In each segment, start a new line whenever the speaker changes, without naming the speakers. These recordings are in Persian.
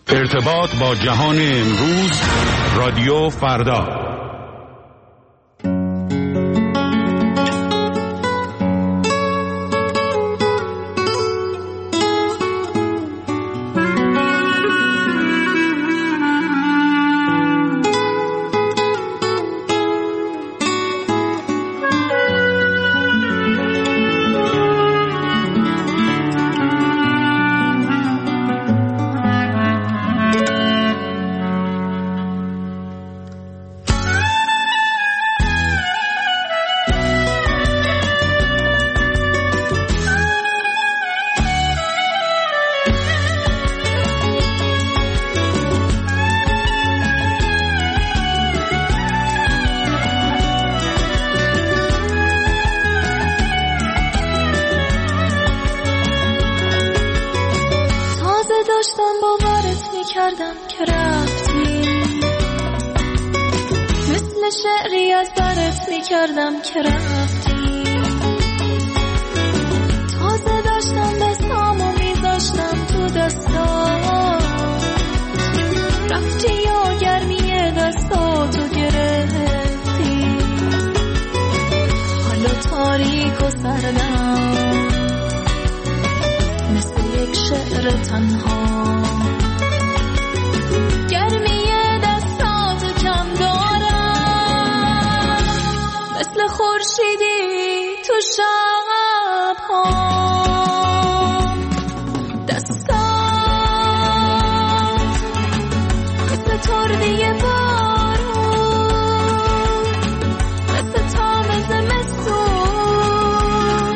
ارتباط با جهان امروز، رادیو فردا.
کردم که رفتی، تازه داشتم بسامو میذاشتم تو دستات، رفتی و گرمی دستاتو گرفتی، حالا تاریک و سردم مثل یک شعر تنها، خورشیدی تو شب ها، دستات مثل تردی بارون، مثل تام زمستون،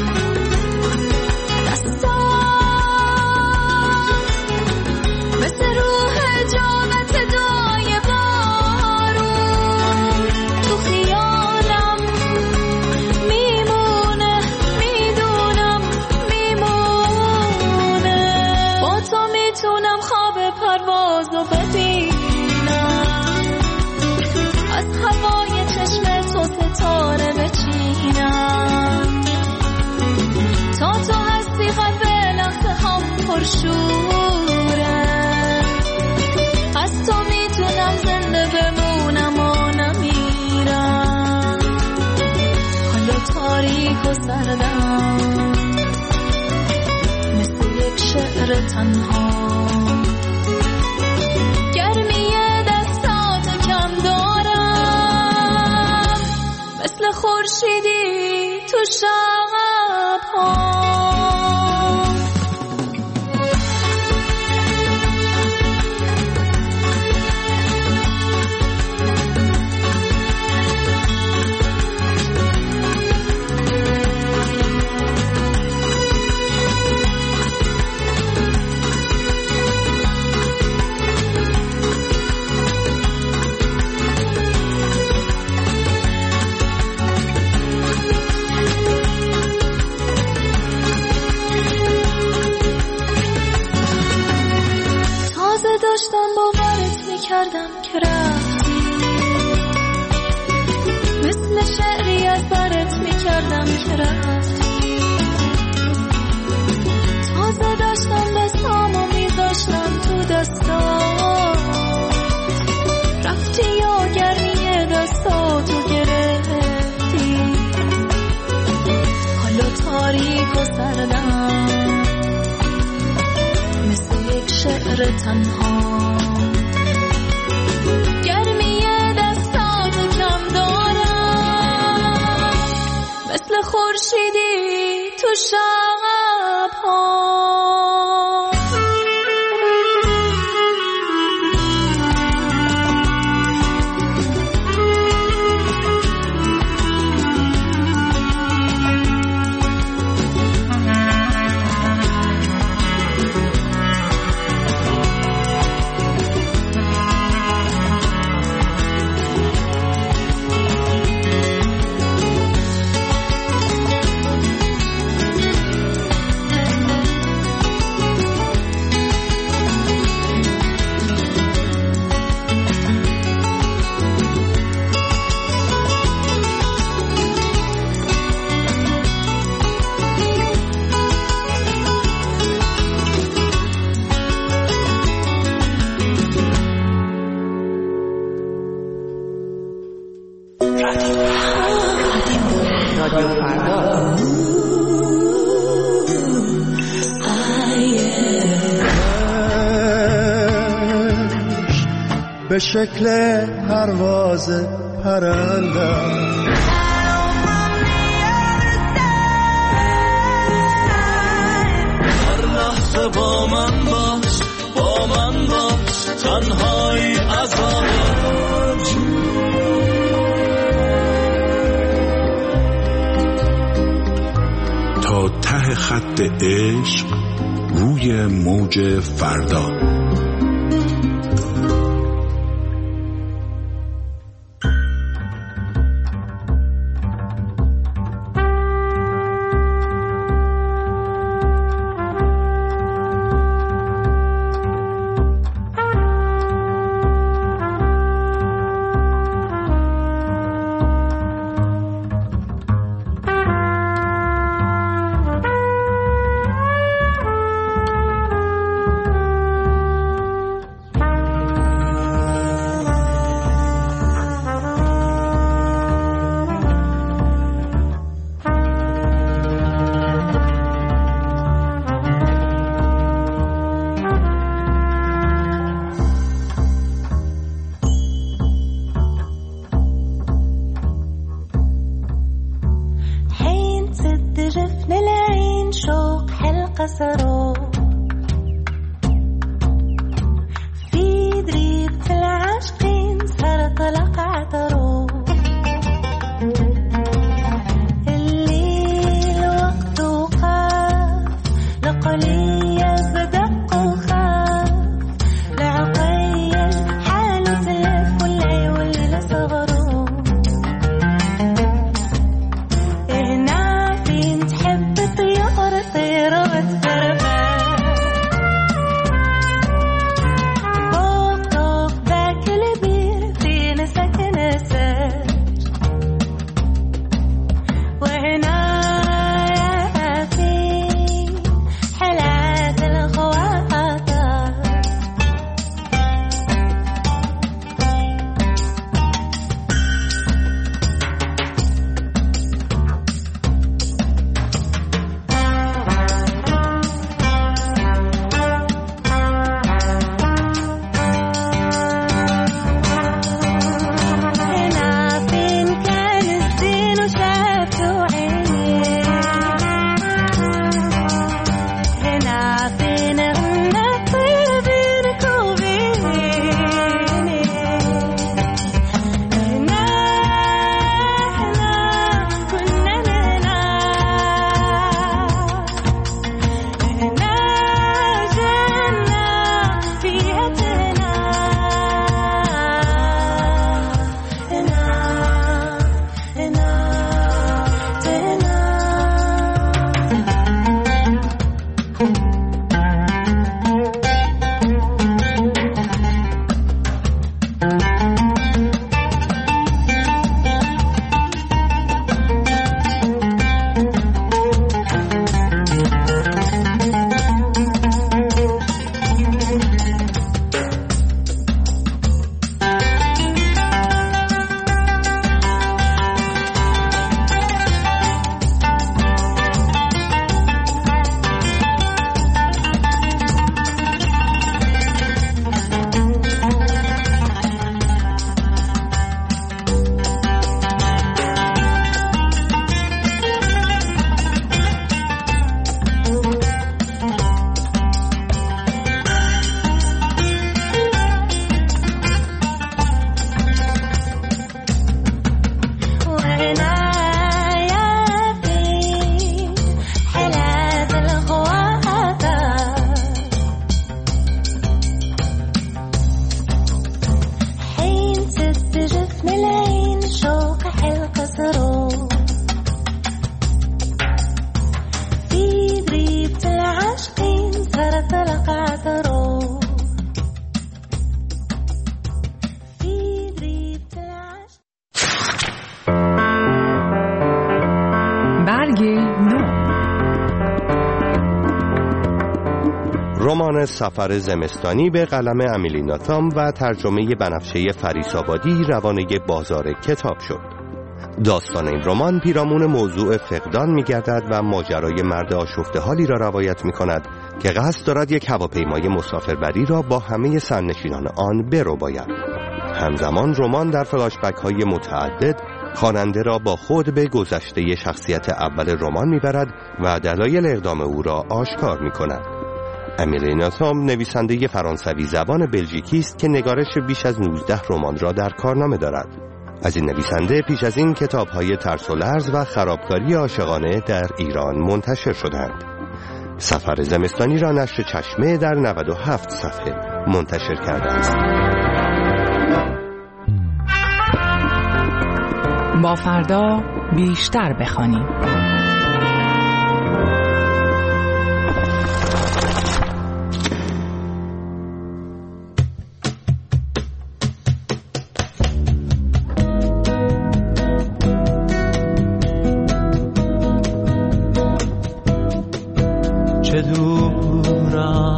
دستات مثل روح جامت دای بارون، تو خیالم پروازو ببینم، از هوای چشم تو ستاره بچینم، تا تو هستی قلب لحظه هم پرشوره، از تو میتونم زنده بمونم و نمیرم، حالا تاریک و سردم مثل یک شعر تنها، خورشیدی تو شب ها. داشتم باورت میکردم که رفتی، مثل شعری از برت میکردم که رفتی، تازه داشتم بسامو میذاشتم تو دستات، رفتی و گرمی دستاتو گرفتی، حالا تاریک و سردم مثل یک شعر تنها، خورشیدی تو شب ها.
به شکل پرواز پرندم. هر لحظه با من باش، با من باش، تنهایی عذابم.
تا ته خط عشق روی موج فردا.
رمان سفر زمستانی به قلم امیلی ناتام و ترجمه بنفشه فریسابادی روانه بازار کتاب شد. داستان این رمان پیرامون موضوع فقدان می‌گردد و ماجرای مرد آشفته حالی را روایت می‌کند که قصد دارد یک هواپیمای مسافربری را با همه سرنشینان آن برباید. همزمان رمان در فلاشبک های متعدد خواننده را با خود به گذشته شخصیت اول رمان میبرد و دلایل اقدام او را آشکار میکند. امیلی ناتام نویسنده فرانسوی زبان بلژیکی است که نگارش بیش از 19 رمان را در کارنامه دارد. از این نویسنده پیش از این کتاب‌های ترس و لرز و خرابکاری عاشقانه در ایران منتشر شدند. سفر زمستانی را نشر چشمه در 97 صفحه منتشر کرده است.
با فردا بیشتر بخوانیم.
چه دورم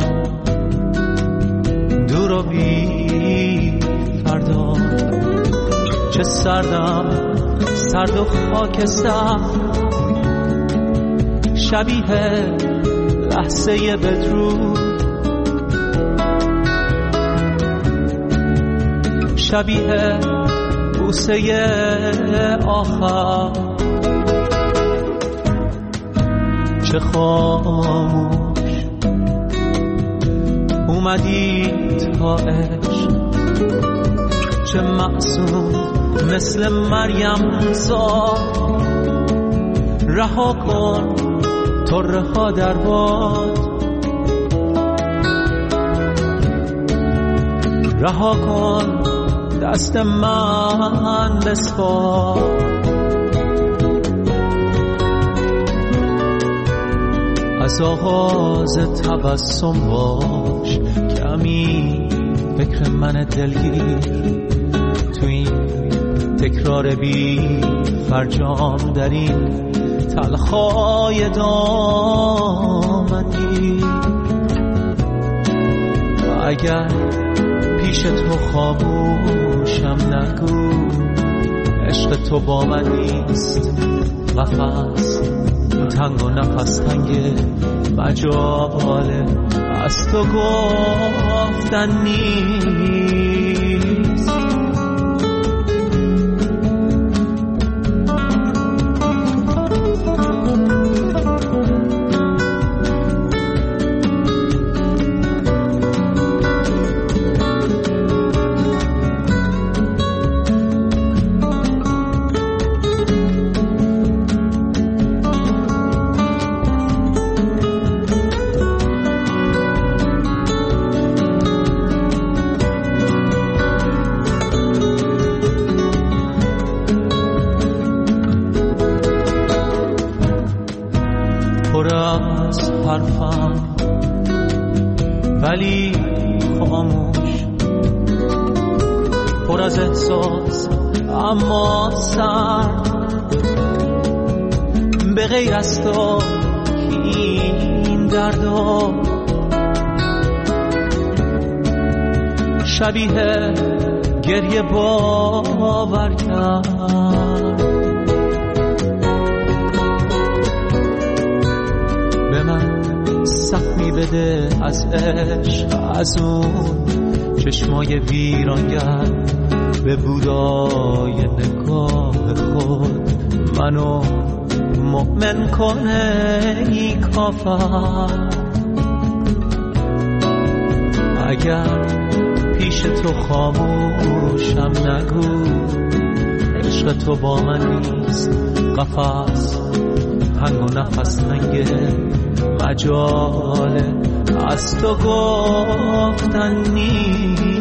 دور و بی فردا، چه سردم سرد و خاکستر، شبیه لحظه بدرود، شبیه بوسه آخر، چه خاموش اومدی تا عشق، چه معصوم مثل مریم زاد، رها کن طره ها در باد، رها کن دست من بسپار، از آغاز تبسم باش کمی فکر من دلگیر، تو این تکرار بی فرجام در این تلخای دامنی، اگر پیش تو خاموشم نگو، عشق تو با من نیست، قفس تنگ و نفس تنگ، مجاله از تو گفتن نیست. پر از حرفم ولی خاموش، پر از احساس اما سرد، به غیر از تو این دردا، شبیه گریه باور کرد، به من سخمی بده از عشق، از اون چشمای ویرانگر، به بودای نگاه خود منو مؤمن کنه ای کافر، اگر پیش تو خاموشم نگو، عشق تو با من نیست، قفس تنگ و نفس تنگه، مجاله از تو گفتن نیست.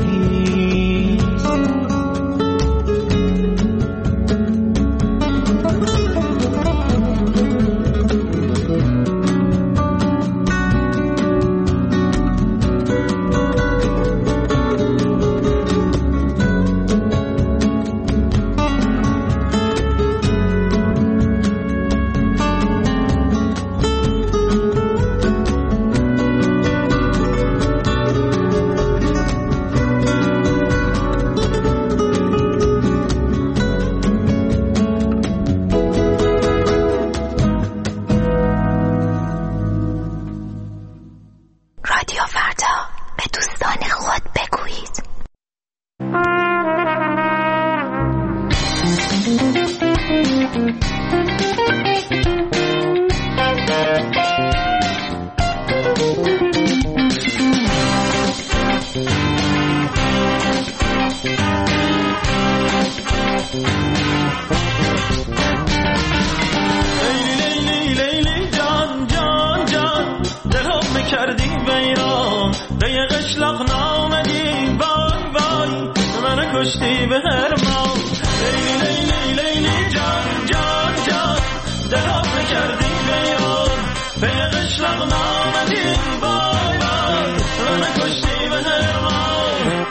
قشلاق نامدی وای وای من کشتی به هرمان لیلی لیلی لیلی جان جان جان دلم نکردی به یار به قشلاق نامدی وای وای من کشتی به هرمان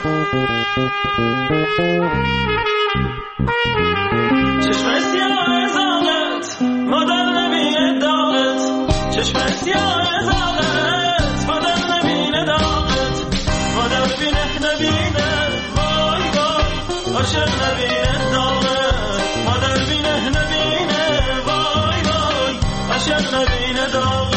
چشم سیاه زالت مادر نبینه داغت چشم سیاه زالت مادر نبینه داغت مادر بینه نبینه وای وای عاشق نبینه داغت مادر بینه نبینه وای وای عاشق نبینه داغت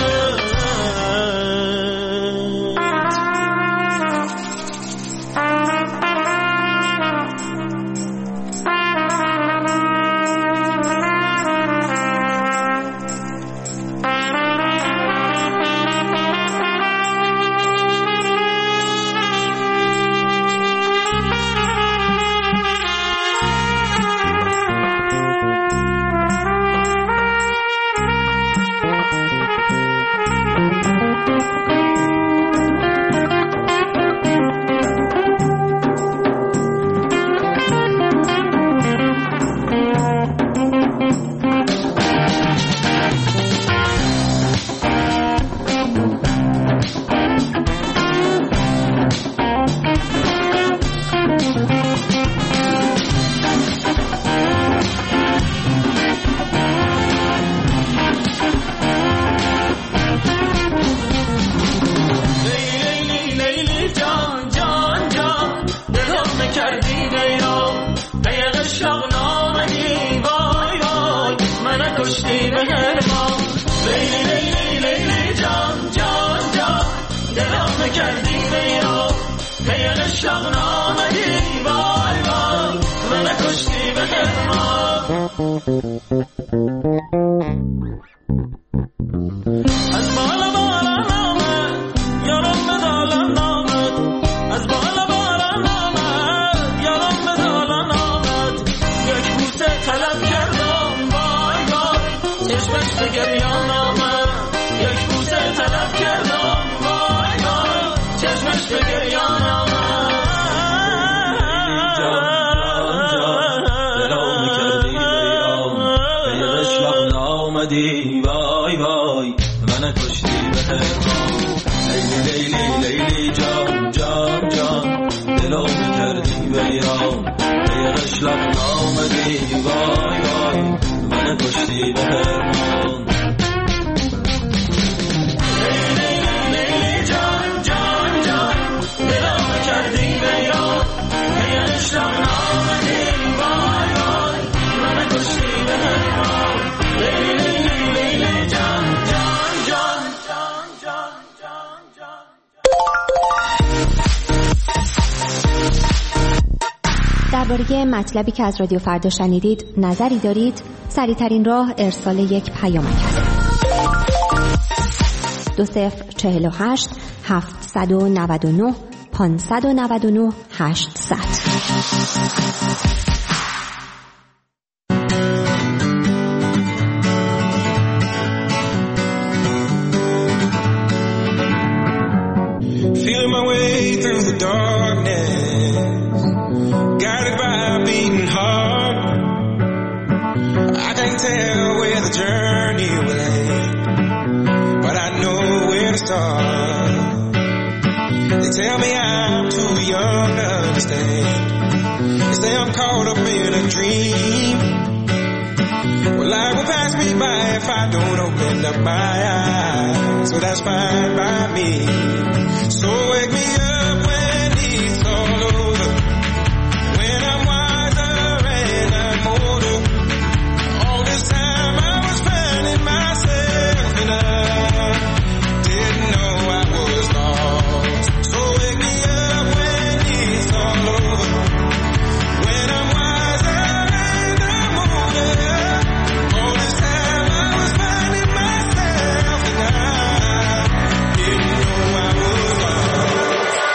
درباره مطلبی که از رادیو فردا شنیدید نظری دارید؟ سریع‌ترین راه ارسال یک پیامک است. 2048 799 599 800.
Feeling my way through the darkness, guided by a beating heart. I can't tell where the journey will end, but I know where to start. They tell me I'm too young to understand. They say I'm caught up in a dream. Well, life will pass me by if I don't open up my eyes. So that's fine by me. So wake me up when it's all over, when I'm wiser and I'm older. All this time I was finding myself and I didn't know I was lost. So wake me up when it's all over, when I'm wiser and I'm older. All this time I was finding myself and I didn't know I was lost.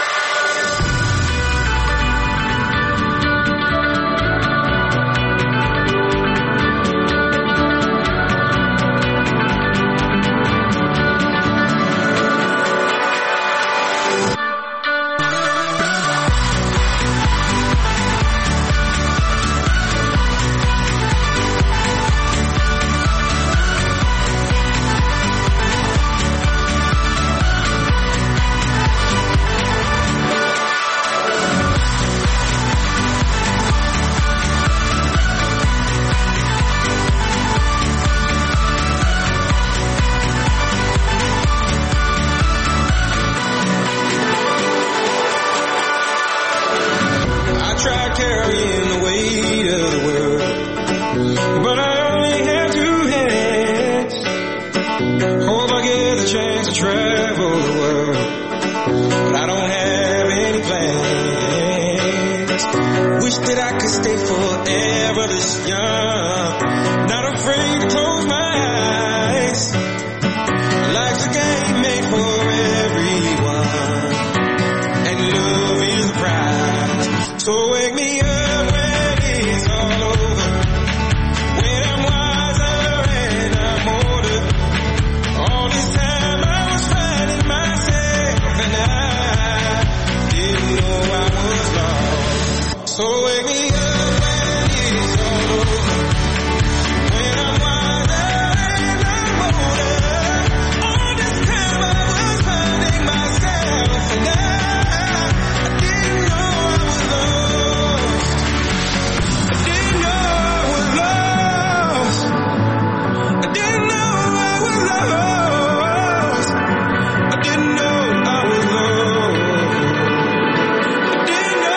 carrying the weight of the world. But I only have two hands. Hope I get the chance to travel the world. But I don't have any plans. Wish that I could stay forever this young. Not afraid to close my eyes. Life's a game made for everyone. And love is the prize. So wake me up when it's all over. When I'm wiser and I'm older. All this time I was finding myself and I didn't know I was lost. So wake me up when it's all over. When I'm wiser and I'm older. All this time I was finding myself and I didn't know I was lost. I didn't know I was lost. I didn't know I was lost. I didn't know I was lost. I didn't know.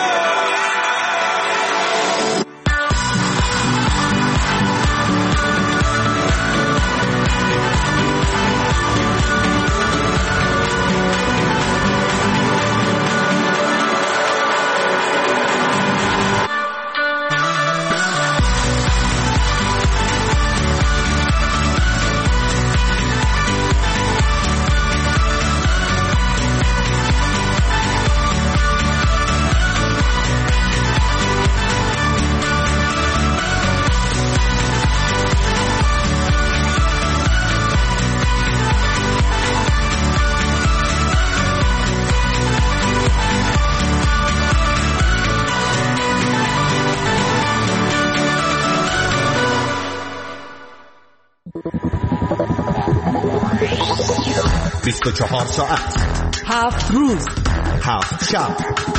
ساعت
7 روز
7 شب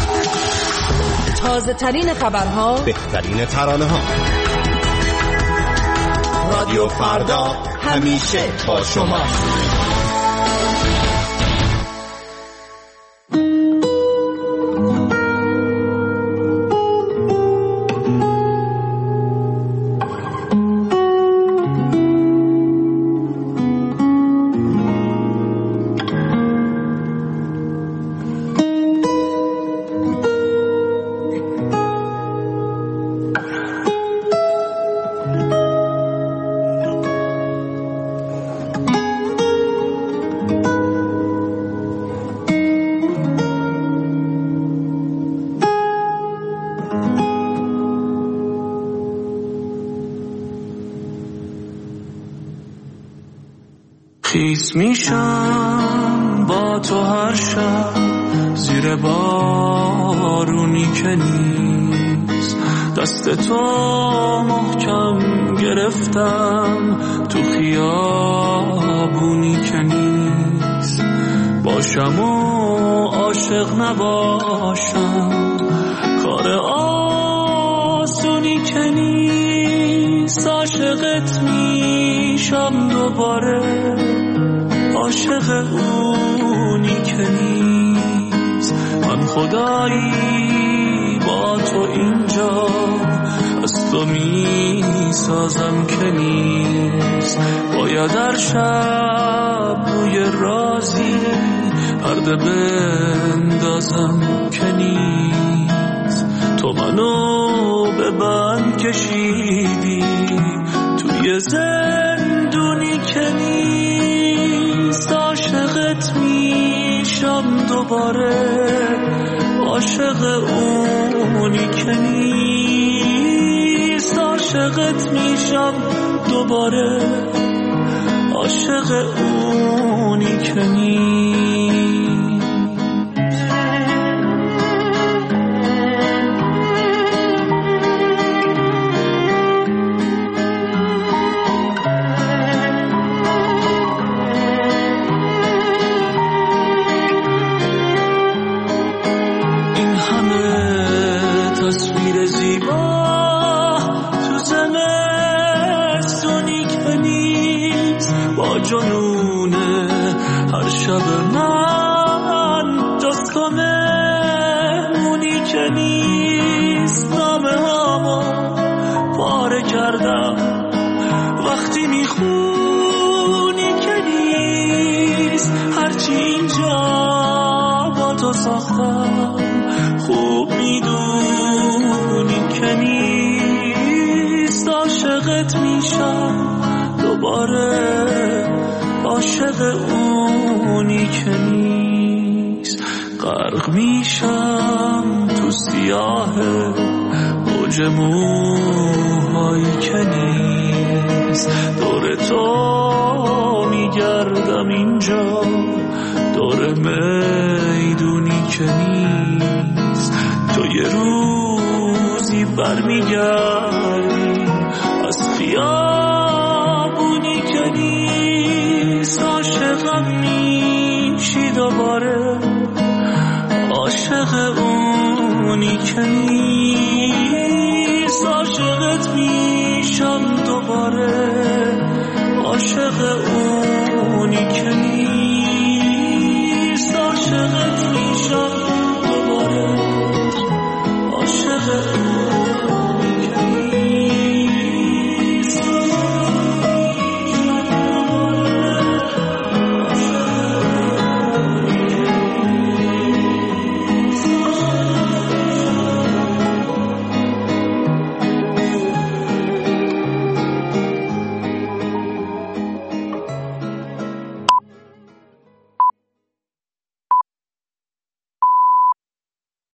تازه ترین خبرها،
بهترین ترانه ها. رادیو فردا همیشه با شما.
خیس میشم با تو هر شب زیر بارونی که نیست، دست تو محکم گرفتم تو خیابونی که نیست. باشم و عاشق نباشم کار آسونی که نیست. عاشقت میشم دوباره، عاشق اونی که نیست. من خدایی با تو اینجا از تو میسازم که نیست. باید هر شب روی رازی پرده بندازم که نیست. تو منو به بند کشیدی توی زندونی که نیست. عاشقت میشم دوباره، عاشق اونی که نیست. عاشقت میشم دوباره، عاشق اونی که نیست. تصویر زیبا تو زمستونی که نیست. با جنون هر شب من جز تو مهمونی که نیست. تو ساختم، خوب میدونی که نیست. عاشقت میشم دوباره، عاشق اونی که نیست. غرق میشم تو سیاه موج موهایی که نیست. دور تو میگردم اینجا، دور میدونی که نیست. تو یه روزی برمیگردی از خیابونی که نیست. عاشقم میشی دوباره، عاشق اونی که نیست. عاشقت میشم دوباره، عاشق اونی که نیست.